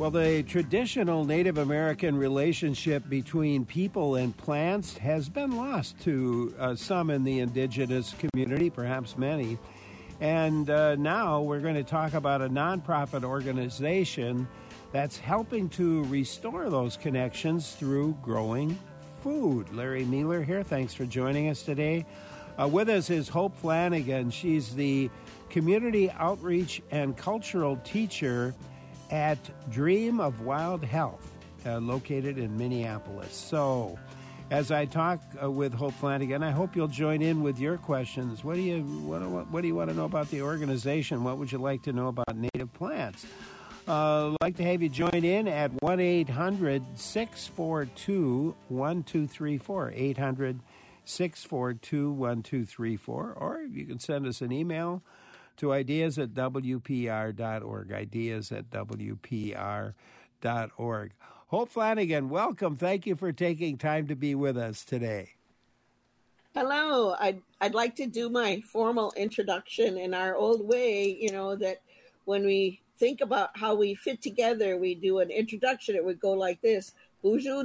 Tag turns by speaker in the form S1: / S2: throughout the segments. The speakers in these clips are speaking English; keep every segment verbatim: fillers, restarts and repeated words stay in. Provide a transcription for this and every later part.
S1: Well, the traditional Native American relationship between people and plants has been lost to uh, some in the indigenous community, perhaps many. And uh, now we're going to talk about a nonprofit organization that's helping to restore those connections through growing food. Larry Mueller here. Thanks for joining us today. Uh, with us is Hope Flanagan. She's the Community Outreach and Cultural Teacher at Dream of Wild Health, uh, located in Minneapolis. So, as I talk uh, with Hope Flanagan, I hope you'll join in with your questions. What do you what, what, what do you want to know about the organization? What would you like to know about native plants? Uh, I'd like to have you join in at one eight hundred six four two one two three four, eight hundred six four two one two three four, or you can send us an email to ideas at w p r dot org, ideas at w p r dot org. Hope Flanagan, welcome. Thank you for taking time to be with us today.
S2: Hello. I'd, I'd like to do my formal introduction in our old way, you know, that when we think about how we fit together, we do an introduction. It would go like this. Hello,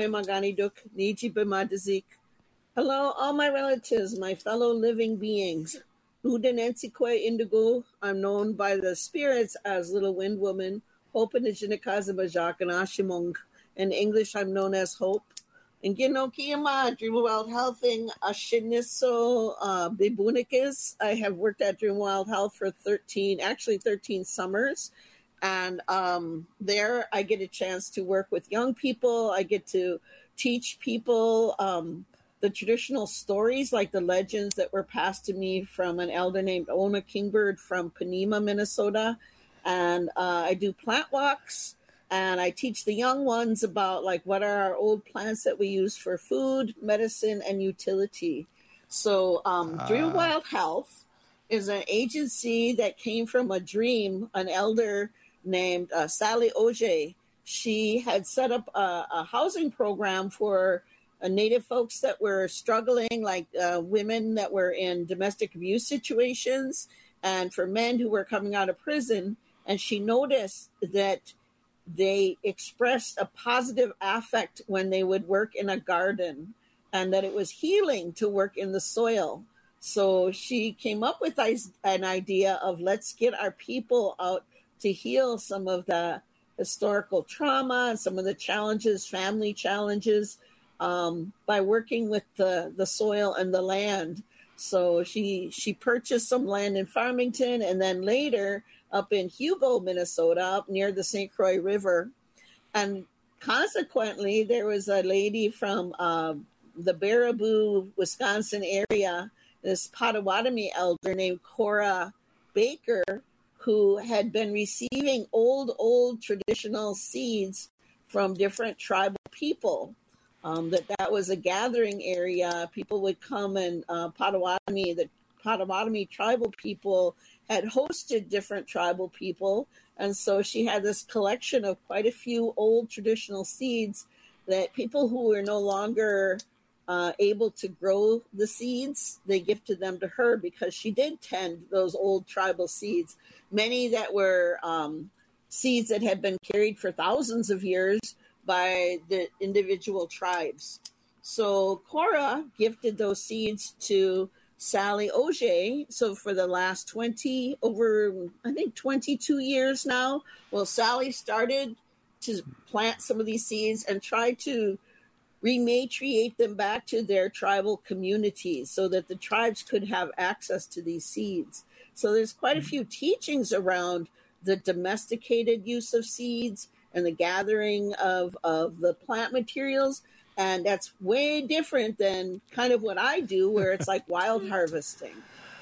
S2: all my relatives, my fellow living beings. Indigo, I'm known by the spirits as Little Wind Woman. Hope in the in English, I'm known as Hope. In Ginokiyama, Dream of Wild Health in Ashiniso uh, Bibunikis. I have worked at Dream of Wild Health for thirteen, actually thirteen summers. And um, there I get a chance to work with young people. I get to teach people um, the traditional stories, like the legends that were passed to me from an elder named Ona Kingbird from Panema, Minnesota. And uh, I do plant walks, and I teach the young ones about like what are our old plants that we use for food, medicine, and utility. So um, uh. Dream of Wild Health is an agency that came from a dream, an elder named uh, Sally Oje. She had set up a, a housing program for Uh, Native folks that were struggling, like uh, women that were in domestic abuse situations, and for men who were coming out of prison. And she noticed that they expressed a positive affect when they would work in a garden, and that it was healing to work in the soil. So she came up with an idea of let's get our people out to heal some of the historical trauma and some of the challenges, family challenges, Um, by working with the, the soil and the land. So she she purchased some land in Farmington, and then later up in Hugo, Minnesota, up near the Saint Croix River. And consequently, there was a lady from uh, the Baraboo, Wisconsin area, this Potawatomi elder named Cora Baker, who had been receiving old, old traditional seeds from different tribal people. Um, that that was a gathering area. People would come, and uh, Potawatomi, the Potawatomi tribal people had hosted different tribal people. And so she had this collection of quite a few old traditional seeds that people who were no longer uh, able to grow the seeds, they gifted them to her because she did tend those old tribal seeds. Many that were um, seeds that had been carried for thousands of years by the individual tribes. So Cora gifted those seeds to Sally Oje. So for the last twenty, over, I think twenty-two years now, well, Sally started to plant some of these seeds and try to rematriate them back to their tribal communities so that the tribes could have access to these seeds. So there's quite a few teachings around the domesticated use of seeds and the gathering of, of the plant materials. And that's way different than kind of what I do, where it's like wild harvesting.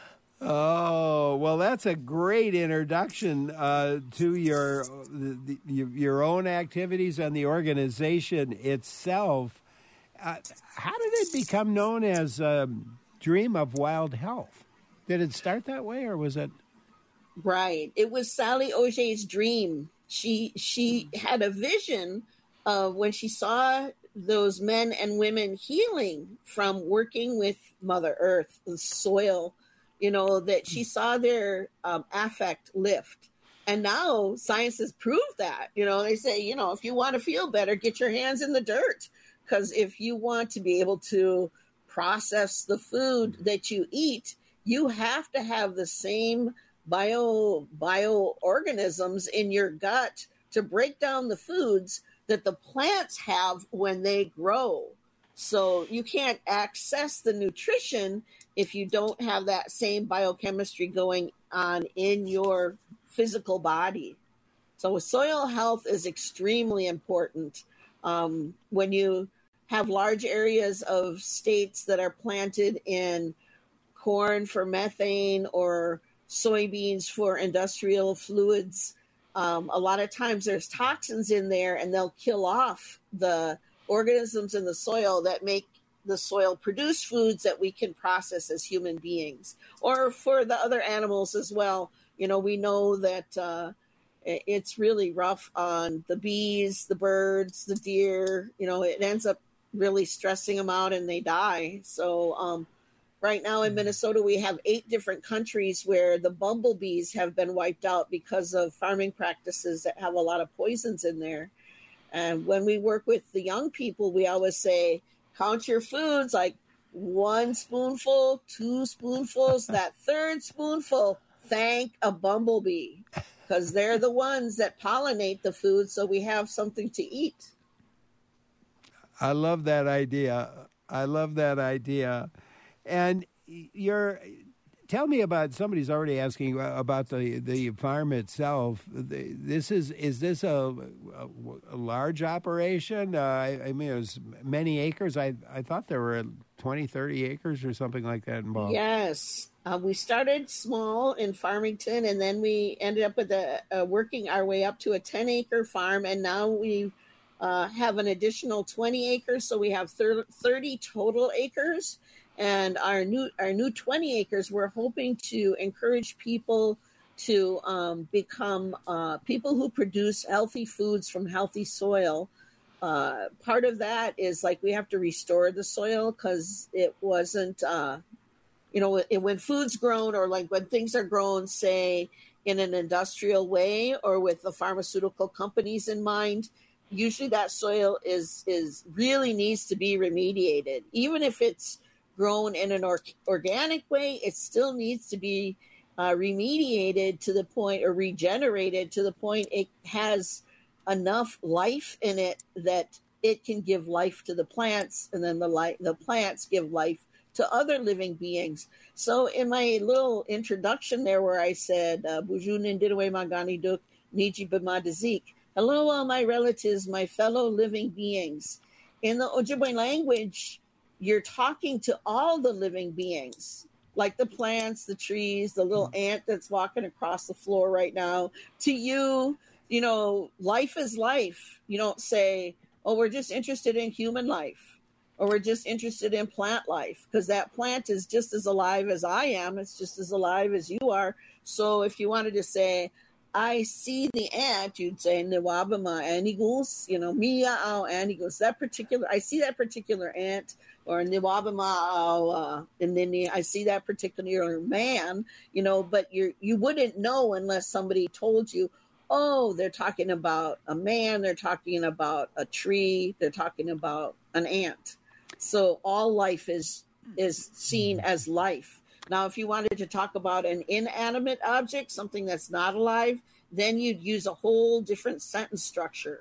S1: Oh, well, that's a great introduction uh, to your, the, your own activities and the organization itself. Uh, how did it become known as um, Dream of Wild Health? Did it start that way, or was it?
S2: Right. It was Sally Oje's dream. She she had a vision of when she saw those men and women healing from working with Mother Earth, the soil, you know, that she saw their um, affect lift. And now science has proved that. You know, they say, you know, if you want to feel better, get your hands in the dirt. Because if you want to be able to process the food that you eat, you have to have the same bio bioorganisms in your gut to break down the foods that the plants have when they grow. So you can't access the nutrition if you don't have that same biochemistry going on in your physical body. So soil health is extremely important. Um, when you have large areas of states that are planted in corn for methane or soybeans for industrial fluids, um, a lot of times there's toxins in there, and they'll kill off the organisms in the soil that make the soil produce foods that we can process as human beings, or for the other animals as well. You know, we know that uh, it's really rough on the bees, the birds, the deer. You know, it ends up really stressing them out and they die. So um, right now in Minnesota, we have eight different countries where the bumblebees have been wiped out because of farming practices that have a lot of poisons in there. And when we work with the young people, we always say, count your foods, like one spoonful, two spoonfuls, that third spoonful, thank a bumblebee, because they're the ones that pollinate the food so we have something to eat.
S1: I love that idea. I love that idea. And you're, tell me about, somebody's already asking about the, the farm itself. This is, is this a, a, a large operation? Uh, I, I mean, it was many acres. I, I thought there were twenty, thirty acres or something like that involved.
S2: Yes. Uh, we started small in Farmington, and then we ended up with a, a working our way up to a ten acre farm. And now we uh, have an additional twenty acres. So we have thirty total acres. And our new our new twenty acres, we're hoping to encourage people to um, become uh, people who produce healthy foods from healthy soil. Uh, part of that is like we have to restore the soil because it wasn't, uh, you know, it, when food's grown, or like when things are grown, say, in an industrial way or with the pharmaceutical companies in mind, usually that soil is is really needs to be remediated. Even if it's grown in an or- organic way, it still needs to be uh, remediated to the point, or regenerated to the point it has enough life in it that it can give life to the plants, and then the li- the plants give life to other living beings. So in my little introduction there, where I said, Buju Nindidawe Magani Duk Niji Bimadazik, hello all my relatives, my fellow living beings. In the Ojibwe language, you're talking to all the living beings, like the plants, the trees, the little ant that's walking across the floor right now. To you, you know, life is life. You don't say, oh, we're just interested in human life, or we're just interested in plant life, because that plant is just as alive as I am. It's just as alive as you are. So if you wanted to say, I see the ant, you'd say, Niwabama anigos, you know, Mia ao anigos, that particular, I see that particular ant, or Niwabama ao, uh, and then I see that particular man, you know, but you you wouldn't know unless somebody told you, oh, they're talking about a man, they're talking about a tree, they're talking about an ant. So all life is is seen as life. Now, if you wanted to talk about an inanimate object, something that's not alive, then you'd use a whole different sentence structure.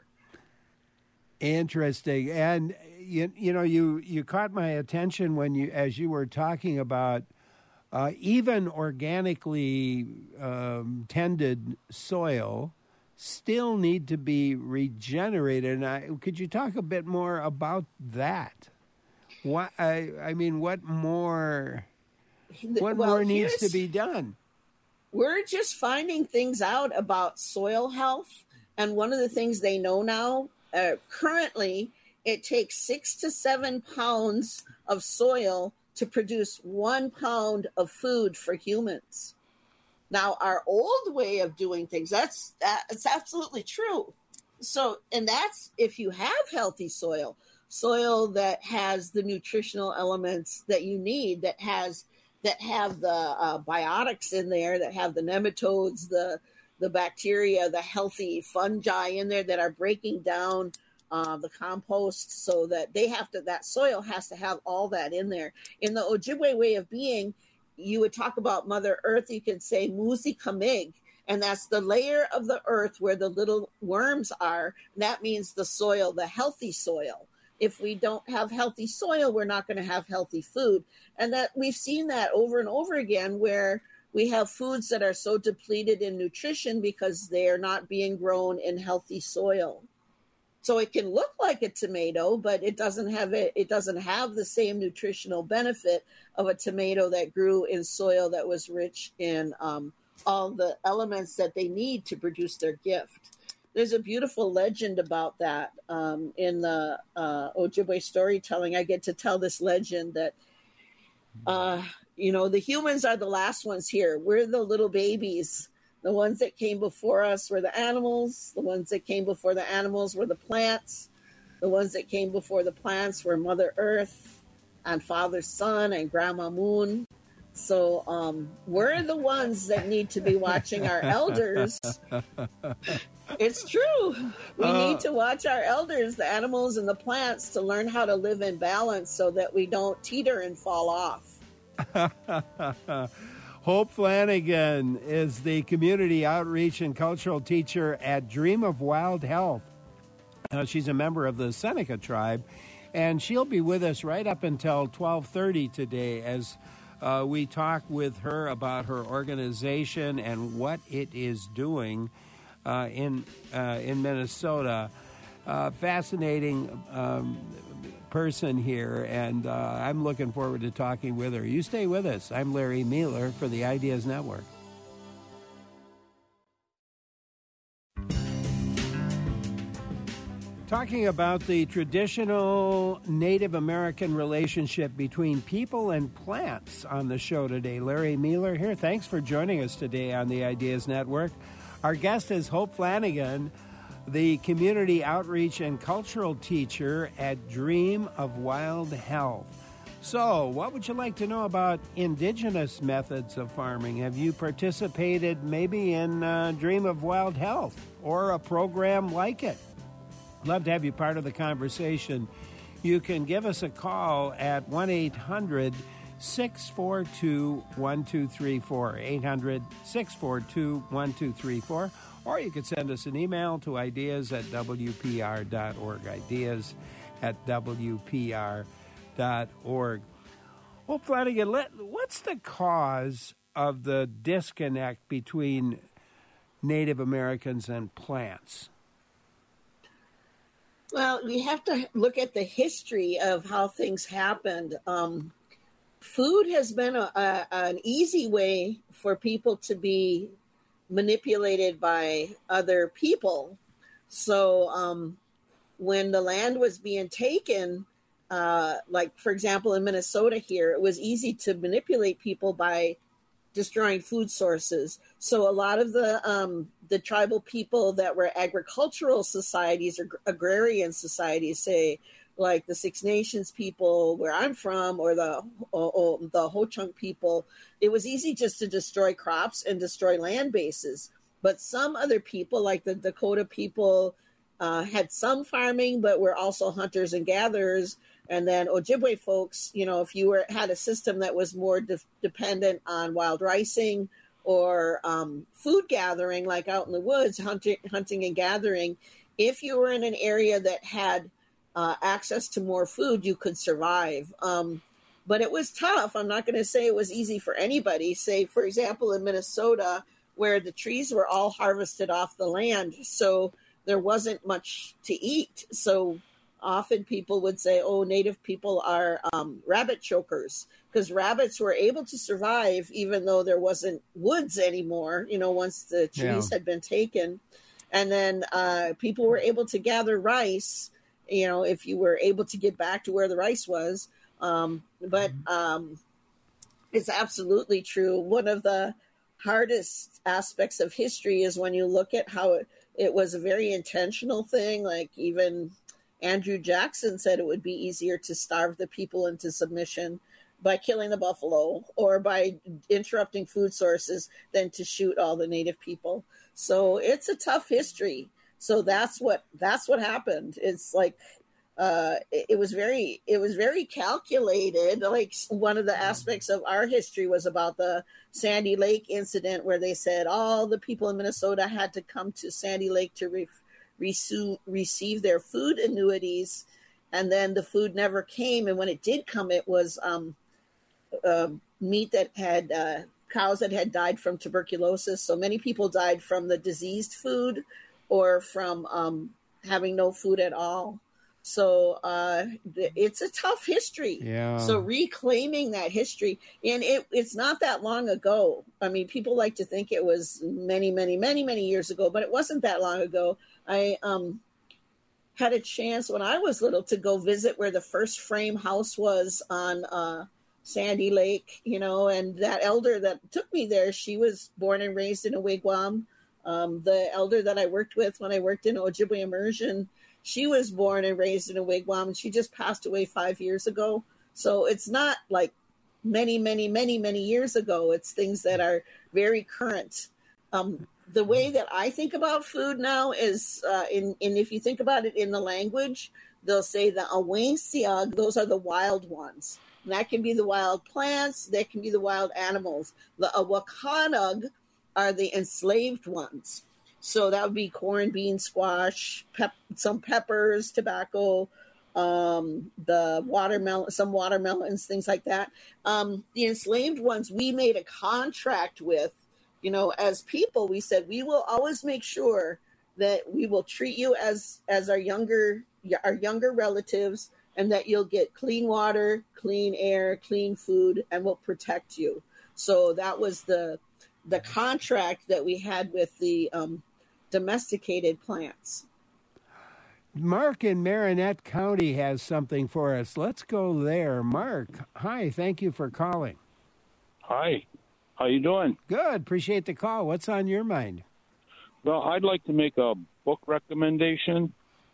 S1: Interesting. And, you, you know, you, you caught my attention when you, as you were talking about uh, even organically um, tended soil still need to be regenerated. And I, could you talk a bit more about that? What, I, I mean, what more... What
S2: well,
S1: more needs to be done?
S2: We're just finding things out about soil health. And one of the things they know now, uh, currently, it takes six to seven pounds of soil to produce one pound of food for humans. Now, our old way of doing things, that's, that's absolutely true. So, and that's if you have healthy soil, soil that has the nutritional elements that you need, that has that have the uh, biotics in there, that have the nematodes, the the bacteria, the healthy fungi in there that are breaking down uh, the compost, so that they have to, that soil has to have all that in there. In the Ojibwe way of being, you would talk about Mother Earth, you could say Musi Kamig, and that's the layer of the earth where the little worms are. And that means the soil, the healthy soil. If we don't have healthy soil, we're not going to have healthy food. And that we've seen that over and over again, where we have foods that are so depleted in nutrition because they are not being grown in healthy soil. So it can look like a tomato, but it doesn't have it. It doesn't have the same nutritional benefit of a tomato that grew in soil that was rich in um, all the elements that they need to produce their gift. There's a beautiful legend about that um, in the uh, Ojibwe storytelling. I get to tell this legend that, uh, you know, the humans are the last ones here. We're the little babies. The ones that came before us were the animals. The ones that came before the animals were the plants. The ones that came before the plants were Mother Earth and Father Sun and Grandma Moon. So um, we're the ones that need to be watching our elders. It's true. We uh, need to watch our elders, the animals and the plants, to learn how to live in balance so that we don't teeter and fall off.
S1: Hope Flanagan is the community outreach and cultural teacher at Dream of Wild Health. Uh, she's a member of the Seneca tribe, and she'll be with us right up until twelve thirty today as uh, we talk with her about her organization and what it is doing uh, in uh, in Minnesota. Uh, fascinating um, person here, and uh, I'm looking forward to talking with her. You stay with us. I'm Larry Mueller for the Ideas Network. Talking about the traditional Native American relationship between people and plants on the show today. Larry Mueller here. Thanks for joining us today on the Ideas Network. Our guest is Hope Flanagan, the community outreach and cultural teacher at Dream of Wild Health. So, what would you like to know about indigenous methods of farming? Have you participated maybe in uh, Dream of Wild Health or a program like it? Love to have you part of the conversation. You can give us a call at one eight hundred six four two one two three four, eight hundred six four two one two three four, or you could send us an email to ideas at w p r dot org, ideas at w p r dot org. Well, Flanagan, what's the cause of the disconnect between Native Americans and plants?
S2: Well, we have to look at the history of how things happened. Um, food has been a, a, an easy way for people to be manipulated by other people. So um, when the land was being taken, uh, like, for example, in Minnesota here, it was easy to manipulate people by destroying food sources. So a lot of the um, the tribal people that were agricultural societies or agrarian societies, say like the Six Nations people where I'm from, or the or, or the Ho-Chunk people, it was easy just to destroy crops and destroy land bases. But some other people, like the Dakota people, uh, had some farming, but were also hunters and gatherers. And then Ojibwe folks, you know, if you were had a system that was more de- dependent on wild ricing or um, food gathering, like out in the woods, hunting, hunting and gathering, if you were in an area that had uh, access to more food, you could survive. Um, but it was tough. I'm not going to say it was easy for anybody. Say, for example, in Minnesota, where the trees were all harvested off the land, so there wasn't much to eat. So often people would say, oh, Native people are um, rabbit chokers, because rabbits were able to survive even though there wasn't woods anymore, you know, once the trees yeah. had been taken. And then uh, people were able to gather rice, you know, if you were able to get back to where the rice was. Um, but um, it's absolutely true. One of the hardest aspects of history is when you look at how it, it was a very intentional thing. Like even Andrew Jackson said it would be easier to starve the people into submission by killing the buffalo or by interrupting food sources than to shoot all the native people. So it's a tough history. So that's what that's what happened. It's like uh, it, it was very it was very calculated. Like one of the aspects of our history was about the Sandy Lake incident, where they said all the people in Minnesota had to come to Sandy Lake to re- receive receive their food annuities, and then the food never came. And when it did come, it was um, uh, meat that had uh, cows that had died from tuberculosis. So many people died from the diseased food or from um, having no food at all. So uh, th- it's a tough history.
S1: Yeah.
S2: So reclaiming that history, and it, it's not that long ago. I mean, people like to think it was many, many, many, many years ago, but it wasn't that long ago. I um, had a chance when I was little to go visit where the first frame house was on uh, Sandy Lake, you know, and that elder that took me there, she was born and raised in a wigwam. Um, the elder that I worked with when I worked in Ojibwe Immersion, she was born and raised in a wigwam, and she just passed away five years ago. So it's not like many, many, many, many years ago. It's things that are very current. Um, the way that I think about food now is, uh, in, and if you think about it in the language, they'll say the Awasiag, those are the wild ones. And that can be the wild plants, that can be the wild animals. The Awakanag are the enslaved ones. So that would be corn, bean, squash, pep, some peppers, tobacco, um, the watermelon, some watermelons, things like that. Um, the enslaved ones, we made a contract with, you know, as people. We said, we will always make sure that we will treat you as, as our younger, our younger relatives, and that you'll get clean water, clean air, clean food, and we'll protect you. So that was the, the contract that we had with the um, domesticated plants.
S1: Mark in Marinette County has something for us. Let's go there. Mark, hi, thank you for calling.
S3: Hi, how you doing?
S1: Good, appreciate the call. What's on your mind?
S3: Well, I'd like to make a book recommendation.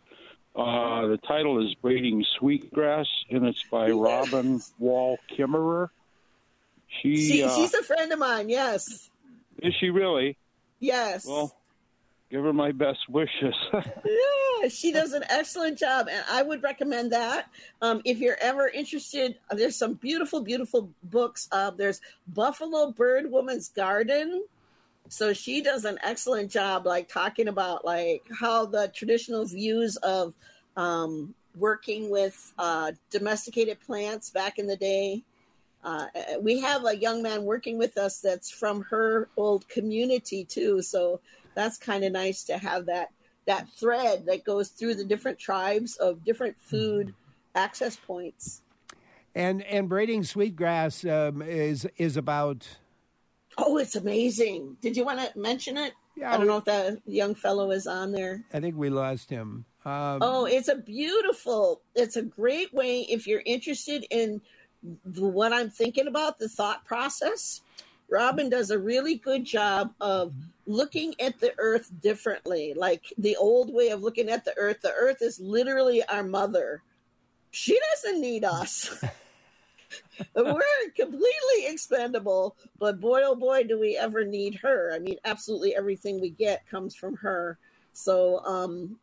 S3: Uh, the title is Braiding Sweetgrass, and it's by
S2: Yes.
S3: Robin Wall Kimmerer. She,
S2: she
S3: uh,
S2: she's a friend of mine, yes.
S3: Is she really?
S2: Yes.
S3: Well, give her my best wishes.
S2: Yeah, she does an excellent job, and I would recommend that. Um, if you're ever interested, there's some beautiful, beautiful books. Uh, there's Buffalo Bird Woman's Garden. So she does an excellent job, like talking about like how the traditional views of um, working with uh, domesticated plants back in the day. Uh, we have a young man working with us that's from her old community too. So that's kind of nice to have that that thread that goes through the different tribes of different food access points.
S1: And and braiding sweetgrass um, is is about.
S2: Oh, it's amazing! Did you want to mention it?
S1: Yeah,
S2: I don't
S1: we,
S2: know if that young fellow is on there.
S1: I think we lost him. Um,
S2: Oh, it's a beautiful. It's a great way if you're interested in the, what I'm thinking about, the thought process. Robin does a really good job of looking at the earth differently. Like the old way of looking at the earth, the earth is literally our mother. She doesn't need us. We're completely expendable, but boy, oh boy, do we ever need her. I mean, absolutely everything we get comes from her. So um,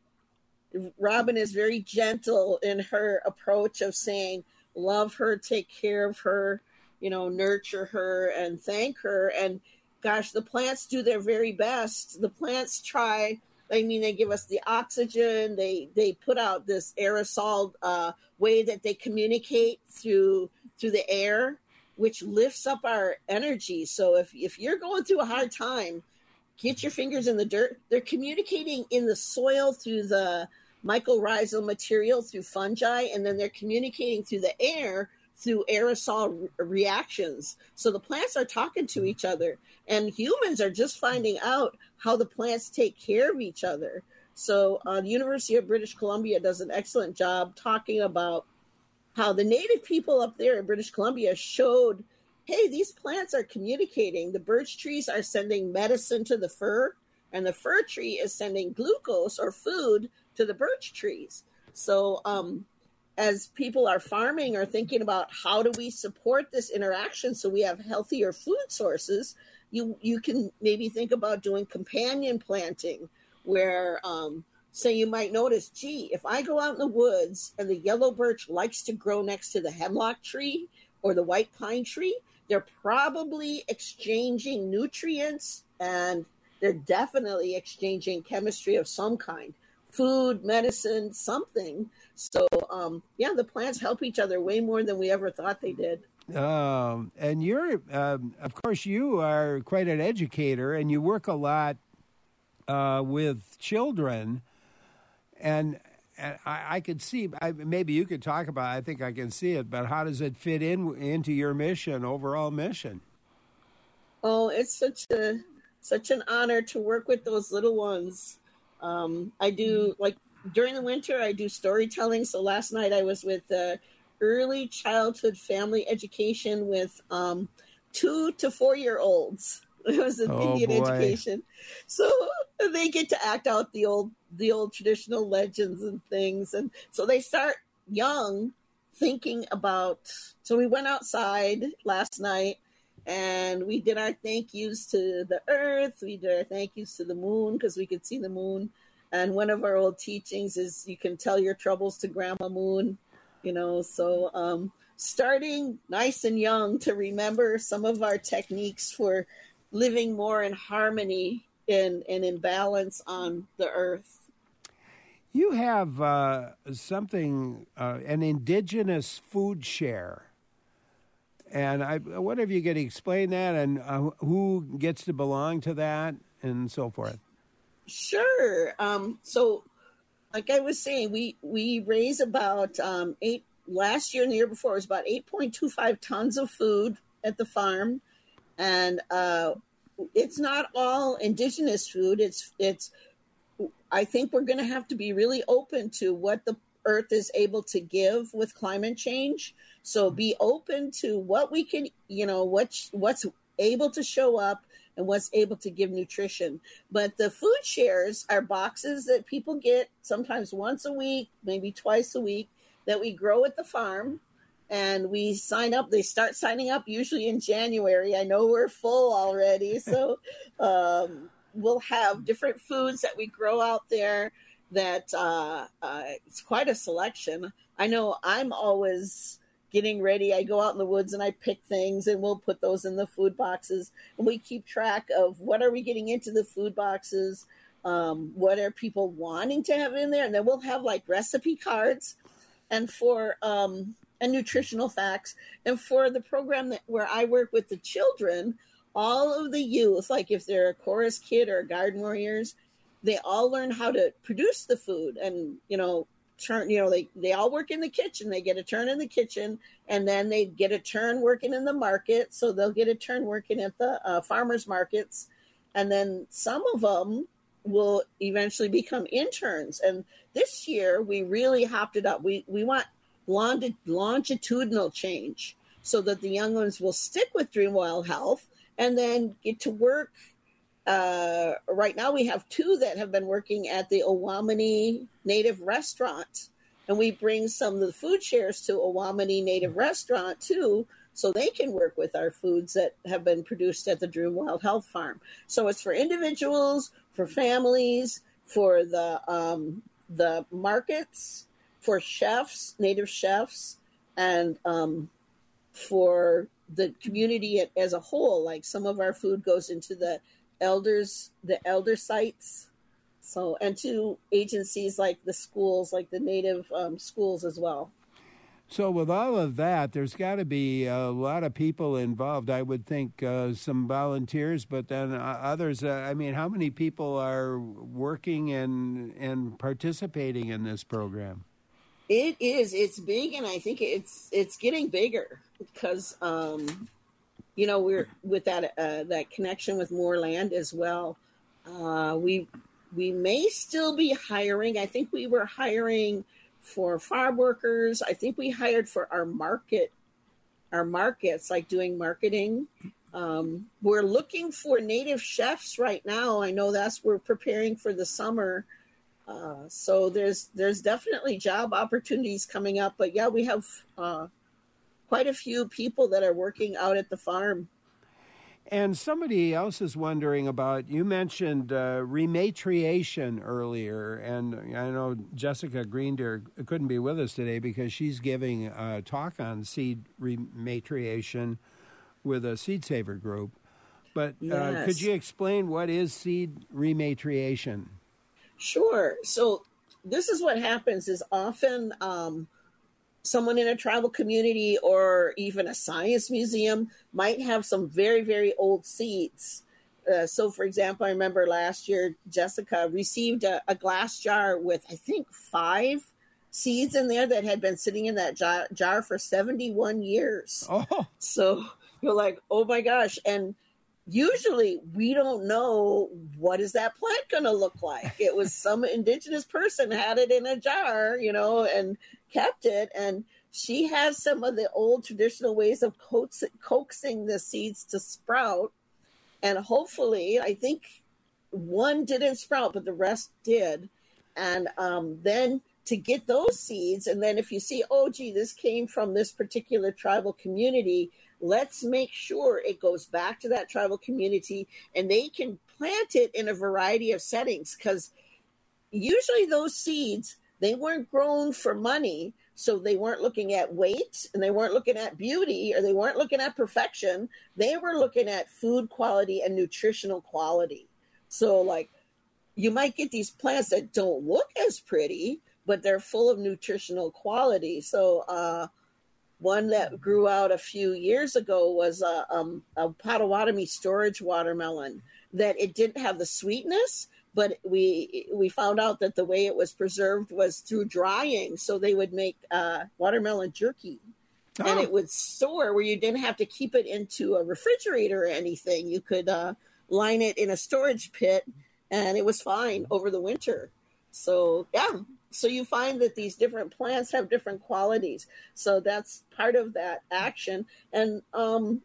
S2: Robin is very gentle in her approach of saying, love her, take care of her, you know, nurture her and thank her. And gosh, the plants do their very best. The plants try, I mean, they give us the oxygen. They they put out this aerosol uh, way that they communicate through through the air, which lifts up our energy. So if, if you're going through a hard time, get your fingers in the dirt. They're communicating in the soil through the mycorrhizal material, through fungi, and then they're communicating through the air through aerosol re- reactions. So the plants are talking to each other, and humans are just finding out how the plants take care of each other. So uh, the University of British Columbia does an excellent job talking about how the native people up there in British Columbia showed, hey, these plants are communicating. The birch trees are sending medicine to the fir, and the fir tree is sending glucose or food to the birch trees. So um, as people are farming or thinking about how do we support this interaction so we have healthier food sources, you you can maybe think about doing companion planting where, um, say you might notice, gee, if I go out in the woods and the yellow birch likes to grow next to the hemlock tree or the white pine tree, they're probably exchanging nutrients and they're definitely exchanging chemistry of some kind, food, medicine, something. So, um, yeah, the plants help each other way more than we ever thought they did.
S1: Um, and you're, um, of course, you are quite an educator, and you work a lot uh, with children. And, and I, I could see, I, maybe you could talk about it, I think I can see it, but how does it fit in into your mission, overall mission?
S2: Oh, it's such a such an honor to work with those little ones. Um, I do, like, during the winter, I do storytelling. So last night I was with uh, early childhood family education with um, two to four-year-olds. It was an
S1: oh,
S2: Indian
S1: boy.
S2: education. So they get to act out the old the old traditional legends and things. And so they start young thinking about, so we went outside last night and we did our thank yous to the earth. We did our thank yous to the moon because we could see the moon. And one of our old teachings is you can tell your troubles to Grandma Moon, you know, so um, starting nice and young to remember some of our techniques for living more in harmony and, and in balance on the earth.
S1: You have uh, something, uh, an indigenous food share. And I wonder if you could explain that and uh, who gets to belong to that and so forth.
S2: Sure. Um, so, like I was saying, we, we raise about um, eight, last year and the year before, it was about eight point two five tons of food at the farm. And uh, it's not all indigenous food. It's, it's, I think we're going to have to be really open to what the earth is able to give with climate change. So be open to what we can, you know, what, what's able to show up and what's able to give nutrition. But the food shares are boxes that people get sometimes once a week, maybe twice a week, that we grow at the farm. And we sign up, they start signing up usually in January. I know we're full already. So um, we'll have different foods that we grow out there that uh, uh, it's quite a selection. I know I'm always getting ready. I go out in the woods and I pick things and we'll put those in the food boxes. And we keep track of what are we getting into the food boxes, um, what are people wanting to have in there. And then we'll have like recipe cards and for um, and nutritional facts. And for the program that where I work with the children, all of the youth, like if they're a chorus kid or a garden warriors, they all learn how to produce the food and, you know, turn, you know, they, they all work in the kitchen. They get a turn in the kitchen and then they get a turn working in the market. So they'll get a turn working at the uh, farmers markets. And then some of them will eventually become interns. And this year we really hopped it up. We, we want longi- longitudinal change so that the young ones will stick with Dream Wild Health and then get to work. Uh, right now we have two that have been working at the Owamini Native Restaurant, and we bring some of the food shares to Owamini Native Restaurant too, so they can work with our foods that have been produced at the Dream Wild Health Farm. So it's for individuals, for families, for the um, the markets, for chefs, Native chefs, and um, for the community as a whole. Like some of our food goes into the elders, the elder sites, so and to agencies like the schools, like the Native um, schools as well.
S1: So with all of that, there's got to be a lot of people involved. I would think uh, some volunteers, but then uh, others. Uh, I mean, how many people are working and and participating in this program?
S2: It is. It's big, and I think it's it's getting bigger because. Um, You know, we're with that uh, that connection with more land as well. Uh, we we may still be hiring. I think we were hiring for farm workers. I think we hired for our market, our markets, like doing marketing. Um, we're looking for Native chefs right now. I know that's we're preparing for the summer. Uh, so there's there's definitely job opportunities coming up. But yeah, we have uh, quite a few people that are working out at the farm.
S1: And somebody else is wondering about, you mentioned uh, rematriation earlier, and I know Jessica Greendeer couldn't be with us today because she's giving a talk on seed rematriation with a Seed Saver group. But uh,
S2: Yes.
S1: could you explain what is seed rematriation?
S2: Sure. So this is what happens is often um, someone in a tribal community or even a science museum might have some very, very old seeds. Uh, so, for example, I remember last year, Jessica received a, a glass jar with, I think, five seeds in there that had been sitting in that jar, jar for seventy-one years.
S1: Oh,
S2: So you're like, oh my gosh. And usually we don't know what is that plant going to look like. It was some indigenous person had it in a jar, you know, and kept it. And she has some of the old traditional ways of coax- coaxing the seeds to sprout. And hopefully, I think one didn't sprout, but the rest did. And um, then to get those seeds, and then if you see, oh, gee, this came from this particular tribal community, let's make sure it goes back to that tribal community and they can plant it in a variety of settings, because usually those seeds, they weren't grown for money. So they weren't looking at weight and they weren't looking at beauty or they weren't looking at perfection. They were looking at food quality and nutritional quality. So like you might get these plants that don't look as pretty, but they're full of nutritional quality. So uh, one that grew out a few years ago was a, um, a Potawatomi storage watermelon, that it didn't have the sweetness, but we we found out that the way it was preserved was through drying. So they would make uh, watermelon jerky, oh. and it would store where you didn't have to keep it into a refrigerator or anything. You could uh, line it in a storage pit, and it was fine over the winter. So yeah, so you find that these different plants have different qualities. So that's part of that action. And um,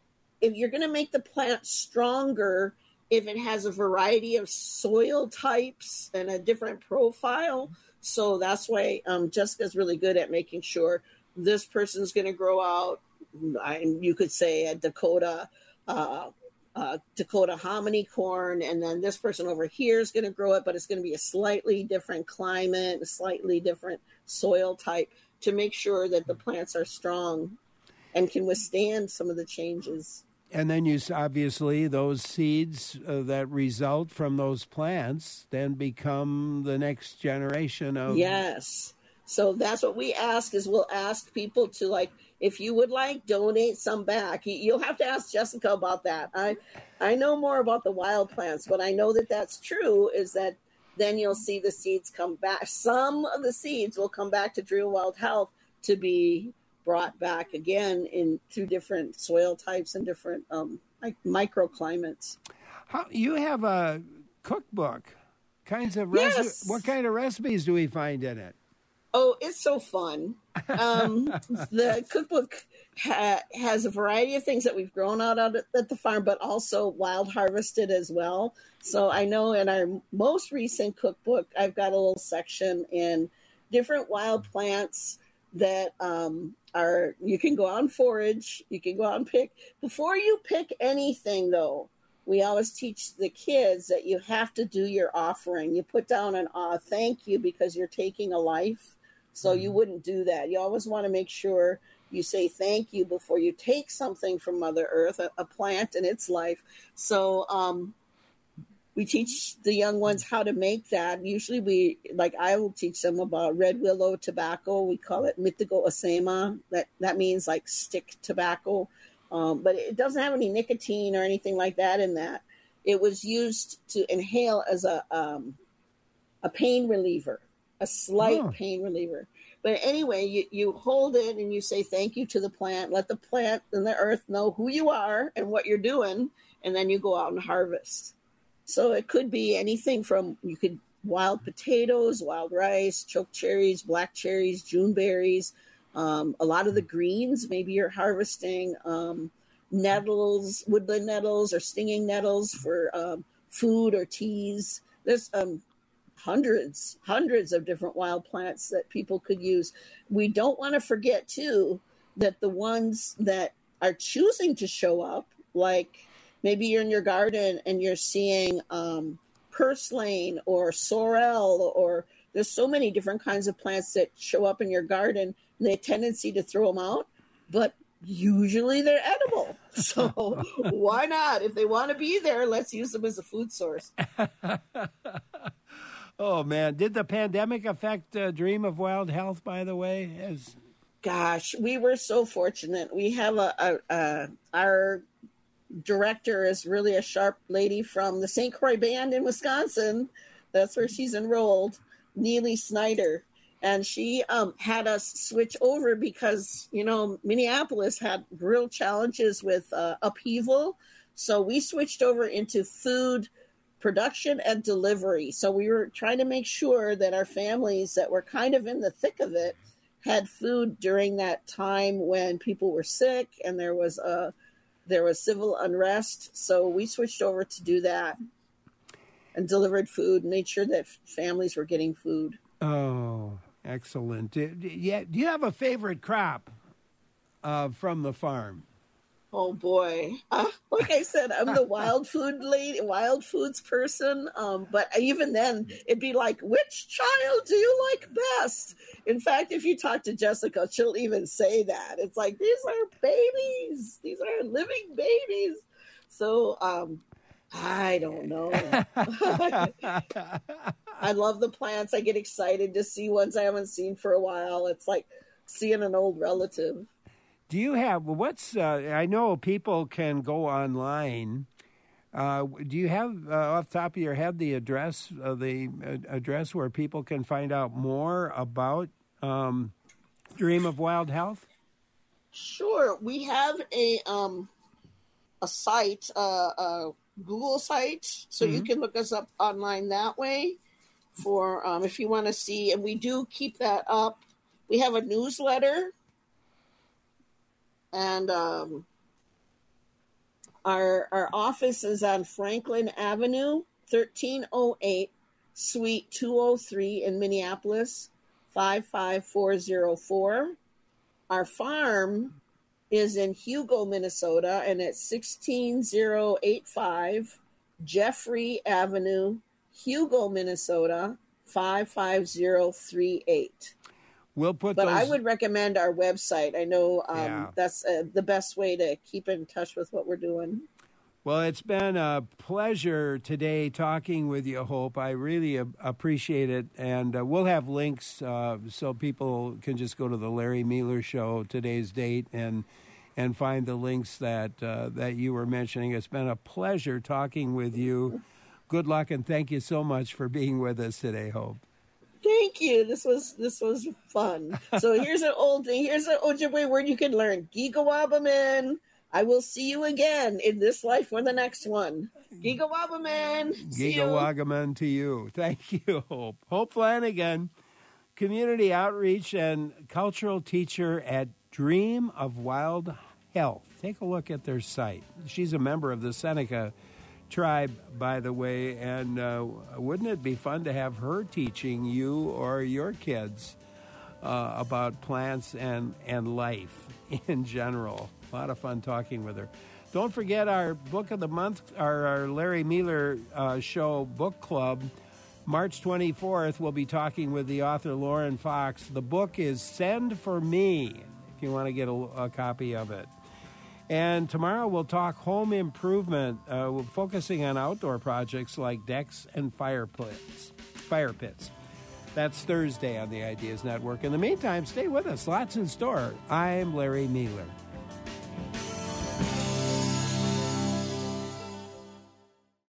S2: if you're going to make the plant stronger, if it has a variety of soil types and a different profile. So that's why um, Jessica's really good at making sure this person's going to grow out, and you could say a Dakota, uh, uh, Dakota hominy corn, and then this person over here is going to grow it, but it's going to be a slightly different climate, a slightly different soil type, to make sure that the plants are strong and can withstand some of the changes.
S1: And then you obviously those seeds uh, that result from those plants then become the next generation of.
S2: Yes. So that's what we ask is we'll ask people to, like, if you would like, donate some back. You'll have to ask Jessica about that. I I know more about the wild plants, but I know that that's true, is that then you'll see the seeds come back. Some of the seeds will come back to Dream Wild Health to be brought back again in through different soil types and different um, like microclimates.
S1: How, you have a cookbook, kinds of
S2: Yes.
S1: reci- what kind of recipes do we find in it?
S2: Oh, it's so fun. Um, the cookbook ha- has a variety of things that we've grown out at, at the farm, but also wild harvested as well. So I know in our most recent cookbook, I've got a little section in different wild plants that um, are, you can go out and forage, you can go out and pick. Before you pick anything, though, we always teach the kids that you have to do your offering. You put down an uh, thank you because you're taking a life. So you wouldn't do that. You always want to make sure you say thank you before you take something from Mother Earth, a, a plant and its life. So um, we teach the young ones how to make that. Usually we, like I will teach them about red willow tobacco. We call it mitigo asema. That, that means like stick tobacco. Um, but it doesn't have any nicotine or anything like that in that. It was used to inhale as a um, a pain reliever, a slight
S1: Oh.
S2: pain reliever. But anyway, you, you hold it and you say thank you to the plant. Let the plant and the earth know who you are and what you're doing. And then you go out and harvest. So it could be anything from, you could wild potatoes, wild rice, choke cherries, black cherries, June berries, um, a lot of the greens. Maybe you're harvesting um, nettles, woodland nettles or stinging nettles for um, food or teas. There's um, hundreds, hundreds of different wild plants that people could use. We don't want to forget, too, that the ones that are choosing to show up, like maybe you're in your garden and you're seeing um, purslane or sorrel, or there's so many different kinds of plants that show up in your garden, and they have a tendency to throw them out, but usually they're edible. So why not? If they want to be there, let's use them as a food source.
S1: Oh, man. Did the pandemic affect uh, Dream of Wild Health, by the way? As...
S2: Gosh, we were so fortunate. We have a, a, a our director is really a sharp lady from the Saint Croix Band in Wisconsin. That's where she's enrolled, Neely Snyder. And she um, had us switch over because, you know, Minneapolis had real challenges with uh, upheaval. So we switched over into food production and delivery. So we were trying to make sure that our families that were kind of in the thick of it had food during that time when people were sick and there was a there was civil unrest. So we switched over to do that and delivered food, made sure that families were getting food.
S1: Oh, excellent. Do, do, yeah, do you have a favorite crop uh, from the farm?
S2: Oh, boy. Uh, like I said, I'm the wild food lady, wild foods person. Um, but even then, it'd be like, which child do you like best? In fact, if you talk to Jessica, she'll even say that. It's like, these are babies. These are living babies. So um, I don't know. I love the plants. I get excited to see ones I haven't seen for a while. It's like seeing an old relative.
S1: Do you have, what's, uh, I know people can go online. Uh, do you have, uh, off the top of your head, the address, uh, the uh, address where people can find out more about um, Dream of Wild Health?
S2: Sure. We have a um, a site, uh, a Google site, so mm-hmm. you can look us up online that way for um, if you want to see. And we do keep that up. We have a newsletter. And um, our our office is on Franklin Avenue, thirteen oh eight, Suite two oh three in Minneapolis, five five four oh four. Our farm is in Hugo, Minnesota, and it's sixteen oh eighty-five Jeffrey Avenue, Hugo, Minnesota, five five oh three eight.
S1: We'll put
S2: but
S1: those...
S2: I would recommend our website. I know um,
S1: yeah.
S2: that's uh, the best way to keep in touch with what we're doing.
S1: Well, it's been a pleasure today talking with you, Hope. I really a- appreciate it. And uh, we'll have links uh, so people can just go to the Larry Mealer Show, today's date, and and find the links that uh, that you were mentioning. It's been a pleasure talking with you. Good luck, and thank you so much for being with us today, Hope.
S2: Thank you. This was this was fun. So here's an old thing. Here's an Ojibwe word you can learn. Gigawabaman. I will see you again in this life or the next one. Gigawabaman.
S1: Gigawagaman to you. Thank you, Hope. Hope Flanagan, community outreach and cultural teacher at Dream of Wild Health. Take a look at their site. She's a member of the Seneca tribe, by the way, and uh, wouldn't it be fun to have her teaching you or your kids uh, about plants and, and life in general? A lot of fun talking with her. Don't forget our book of the month, our, our Larry Mealer uh, Show book club. March twenty-fourth, we'll be talking with the author Lauren Fox. The book is Send for Me, if you want to get a, a copy of it. And tomorrow we'll talk home improvement, uh, we're focusing on outdoor projects like decks and fire pits. Fire pits. That's Thursday on the Ideas Network. In the meantime, stay with us. Lots in store. I'm Larry Mealer.